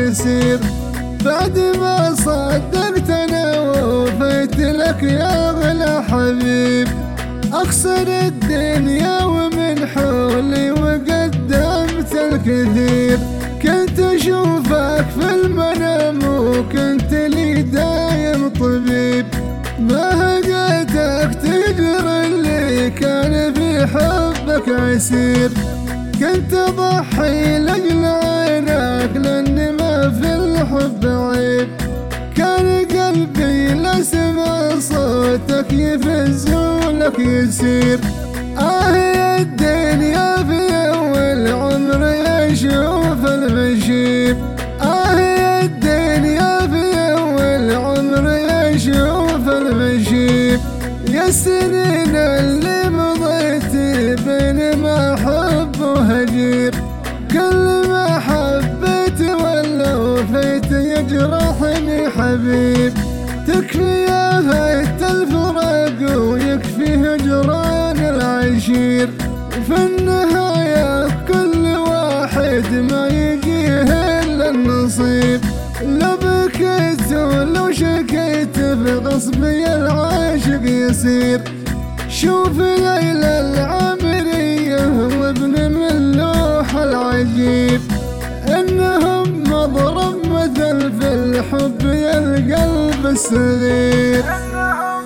يسير. بعد ما صدقت انا ووفيت لك يا اغلى حبيب، اخسر الدنيا ومن حولي وقدمت الكثير. كنت اشوفك في المنام وكنت لي دايم طبيب، ما هديتك تجري اللي كان في حبك عسير. كنت اضحي لاجل عينك لاني ما في الحب عيب، كان قلبي لسمع صوتك يفز ولك يسير. يا الدنيا في اول عمري اشوف المشيب، يا الدنيا في اول عمري اشوف المشيب. يا السنين اللي مضيت بين ما حب وهجير، كل ما حبيت ولا وفيت يجرحني حبيب. تكفي آفة الفراق ويكفي هجران العشير، في النهاية كل واحد ما يجيه إلا النصيب. لو بكيت ولو شكيت في غصبي العاشق يسير. شوف ليلى العامرية وابن ملوح العجيب، انهم مضرب مثل في الحب يا القلب الصغير.